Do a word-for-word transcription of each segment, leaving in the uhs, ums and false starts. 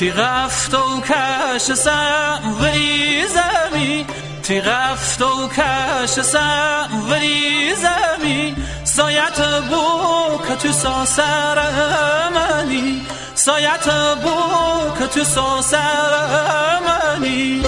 تیغ افتو کشسم وری زمی، تیغ افتو کشسم وری زمی، سایت بو که تو ساسر منی، سایت بو که تو ساسر منی.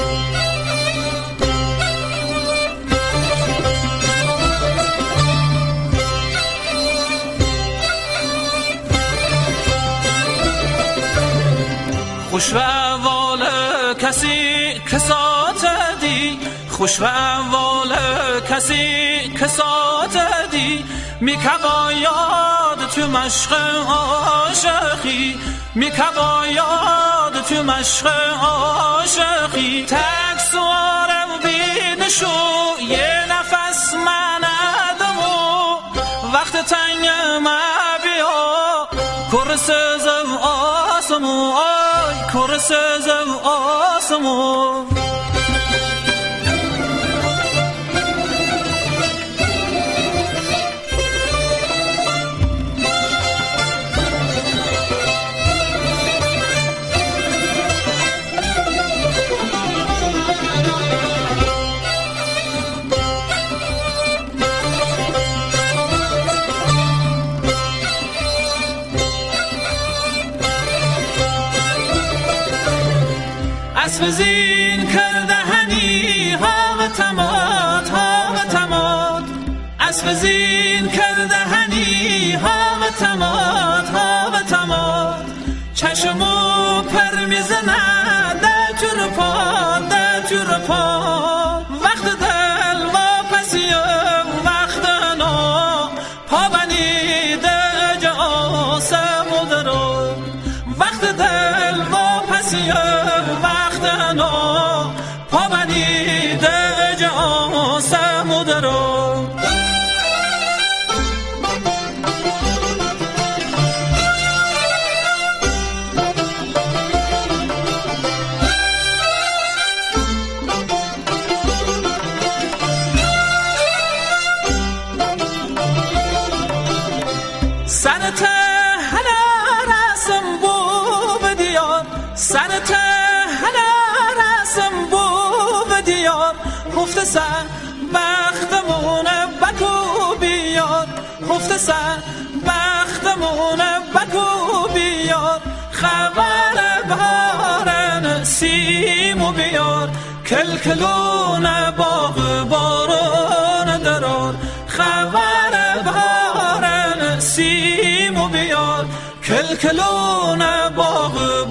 خوش و اول کسی که ساتدی، خوش و اول کسی که ساتدی، میکبا یاد تو مشق عاشقی، میکبا یاد تو مشق عاشقی. تک سوارم بیدشو یه نفس من ادمو، وقت تنگ ما بیا کرس زو آسمو، آی کرس زو آسمو. اسب زین کرده هنی ها و تمات، ها و تمات، اسب زین کرده هنی ها و تمات، ها و تمات. چشمو پر میزنه ده چور پا، ده چور پا، وقت دل واپسی وقت نا، پا بنیده جا آسمو درو، وقت دل واپسی وقت نا، پا بنیده جا آسمو درو. سرت هلا رسم بو بدیار، سرت هلا رسم بو بدیار، خفته سر بختمون بکو بیار، خفته سر بختمون بکو بیار. خبر بهار سیمو بیار، کلکلون باغ بارون درار. خبر بهار سیمو بیار، کلکلون باغ